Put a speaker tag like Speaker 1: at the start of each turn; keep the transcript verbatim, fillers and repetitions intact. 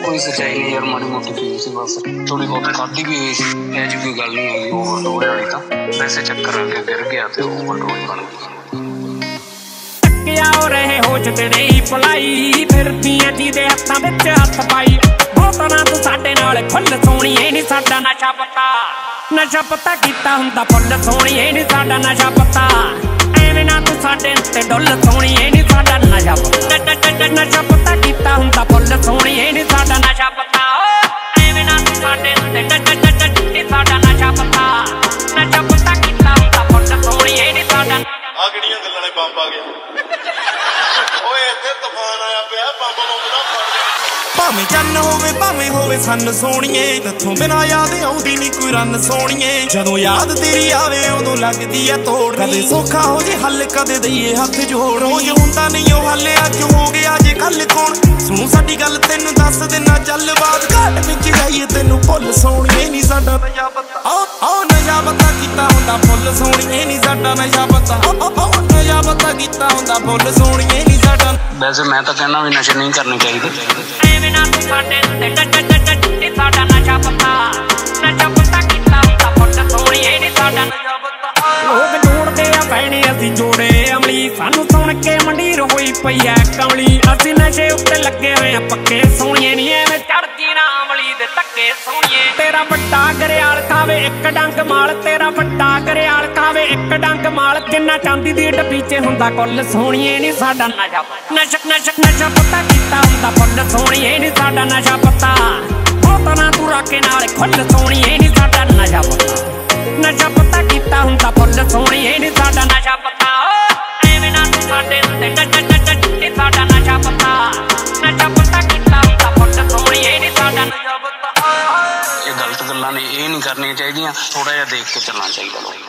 Speaker 1: कोई सच्चाई नहीं यार, माड़ी मोटी पी सी बस, थोड़ी बहुत खाधी भी हुई सी, ऐसी कोई गल नहीं है ओवरडोज वाली। तां वैसे चक्कर आ गया, गिर गया ते ओवरडोज बन गई।
Speaker 2: टक्किया हो रहे होश ते नहीं भुलाई, फिरदियां जिहदे हत्थां विच हत्थ पाई। बोतलां तूं साडे नाल फुੱਲ सोहणीए नी साडा नशा पता, नशा पता कीता हुंदा फुੱਲ सोहणीए नी साडा नशा पता। ਐਵੇਂ ਨਾ ਤੂੰ ਸਾਡੇ ਉੱਤੇ ਡੁੱਲ ਸੋਹਣੀਏ ਨੀ ਸਾਡਾ ਨਸ਼ਾ ਪਤਾ, ਨਸ਼ਾ ਪਤਾ ਕੀਤਾ ਹੁੰਦਾ ਫੁੱਲ ਸੋਹਣੀਏ ਨੀ ਸਾਡਾ ਨਸ਼ਾ ਪਤਾ। ਐਵੇਂ ਨਾ ਤੂੰ ਸਾਡੇ ਉੱਤੇ ਨੀ ਸਾਡਾ ਨਸ਼ਾ ਪਤਾ, ਨਸ਼ਾ ਪਤਾ ਕੀਤਾ ਹੁੰਦਾ ਫੁੱਲ ਸੋਹਣੀਏ ਨੀ ਸਾਡਾ। ਆ ਕਿਹੜੀਆਂ ਗੱਲਾਂ ਨੇ ਬੰਬ ਆ ਗਿਆ ਓਏ, ਇੱਥੇ ਤੂਫਾਨ ਆਇਆ ਪਿਆ, ਬੰਬ ਬੰਬ ਦਾ ਫੜ ਗਿਆ। ਭਾਵੇਂ ਚੰਨ ਹੋਵੇ ਭਾਵੇਂ ਹੋਵੇ ਸੰਨ ਸੋਹਣੀਏ, ਤੇਥੋਂ ਬਿਨਾਂ ਯਾਦ ਆਉਂਦੀ ਨੀ ਕੋਈ ਰੰਨ ਸੋਹਣੀਏ। ਜਦੋਂ ਯਾਦ ਤੇਰੀ ਆਵੇ ਉਦੋਂ ਲੱਗਦੀ ਐ ਤੋੜ, ਕਦੇ ਸੌਖਾ ਹੋ ਜੇ ਹੱਲ ਕਦੇ ਦਈਏ ਹੱਥ ਜੋੜ। ਰੋਜ਼ ਹੁੰਦਾ ਨਹੀਂ ਉਹ ਹੱਲ, ਅੱਜ ਹੋ ਗਿਆ ਜੇ ਕੱਲ ਕੌਣ ਸੁਣੂ ਸਾਡੀ ਗੱਲ, ਤੈਨੂੰ ਦੱਸ ਦਿਨਾ ਚੱਲ ਬਾਤ। ਘਾਟ ਵਿੱਚ ਜਾਈਏ ਤੈਨੂੰ ਭੁੱਲ ਸੋਹਣੀਏ ਨੀ ਸਾਡਾ ਨਸ਼ਾ ਪਤਾ, ਓ ਨਸ਼ਾ ਪਤਾ ਕੀਤਾ ਹੁੰਦਾ ਫੁੱਲ ਸੋਹਣੀਏ ਨੀ ਸਾਡਾ ਨਸ਼ਾ ਪਤਾ, ਨਸ਼ਾ ਪਤਾ ਕੀਤਾ ਹੁੰਦਾ ਫੁੱਲ ਸੋਹਣੀਏ ਨੀ ਸਾਡਾ।
Speaker 1: वैसे मैं तो कहना भी नशे नहीं करने चाहिए।
Speaker 2: ਐਵੇਂ ਨਾ ਤੂੰ ਸਾਡੇ ਉੱਤੇ ਨੀ ਸਾਡਾ ਨਸ਼ਾ ਪਤਾ, ਨਸ਼ਾ ਪਤਾ ਕੀਤਾ ਹੁੰਦਾ ਫੁੱਲ ਸੋਹਣੀਏ ਨੀ ਸਾਡਾ ਨਸ਼ਾ ਪਤਾ। ਲੋਕ ਜੋੜਦੇ ਆ ਭੈਣੇ ਅਸੀਂ ਜੋੜੇ ਅਮਲੀ, ਸਾਨੂੰ ਸੁਣ ਕੇ ਮੰਡੀਰ ਹੋਈ ਪਈ ਐ ਕਮਲੀ। ਅਸੀਂ ਨਸ਼ੇ ਉੱਤੇ ਲੱਗੇ ਹੋਏ ਆ ਪੱਕੇ ਸੋਹਣੀਏ ਨੀ ਐਵੇਂ ਚੜਦੀ ਨਾ ਅਮਲੀ ਦੇ ਧੱਕੇ ਸੋਹਣੀਏ। ਤੇਰਾ ਵੱਡਾ ਗਰਿਆਲ ਖਾਵੇ ਇੱਕ ਡੰਗ ਮਾਲ, ਤੇਰਾ ਵੱਡਾ ਗਰਿਆਲ ਖਾਵੇ ਇੱਕ ਡੰਗ ਮਾਲ। ਜਿੰਨਾ ਚਾਂਦੀ ਦੀ ਡੱਬੀ 'ਚ ਹੁੰਦਾ ਕੁੱਲ ਸੋਹਣੀਏ ਨੀ ਸਾਡਾ ਨਸ਼ਾ ਨਸ਼ਾ ਨਸ਼ਾ ਨਸ਼ਾ ਪਤਾ ਕੀਤਾ ਹੁੰਦਾ ਫੁੱਲ ਸੋਹਣੀਏ ਨੀ ਸਾਡਾ ਨਸ਼ਾ ਪਤਾ। ਬੋਤਲਾਂ ਤੂੰ ਰਾਕੇ ਨਾਲ ਖੁੱਲ ਸੋਹਣੀਏ ਨੀ ਸਾਡਾ ਨਸ਼ਾ ਪਤਾ, ਨਸ਼ਾ ਪਤਾ ਕੀਤਾ ਹੁੰਦਾ ਫੁੱਲ ਸੋਹਣੀਏ ਨੀ ਸਾਡਾ ਨਸ਼ਾ ਪਤਾ। ਐਵੇਂ ਨਾ ਤੂੰ ਸਾਡੇ ਉੱਤੇ ਨੀ ਸਾਡਾ ਨਸ਼ਾ ਪਤਾ, ਨਸ਼ਾ ਪਤਾ ਕੀਤਾ ਹੁੰਦਾ ਫੁੱਲ ਸੋਹਣੀਏ ਨੀ ਸਾਡਾ ਨਸ਼ਾ ਪਤਾ।
Speaker 1: ਇਹ ਗਲਤ ਗੱਲਾਂ ਨੇ, ਇਹ ਨਹੀਂ ਕਰਨੀਆਂ ਚਾਹੀਦੀਆਂ, ਥੋੜਾ ਜਿਹਾ ਦੇਖ ਕੇ ਚੱਲਣਾ ਚਾਹੀਦਾ ਲੋਕ।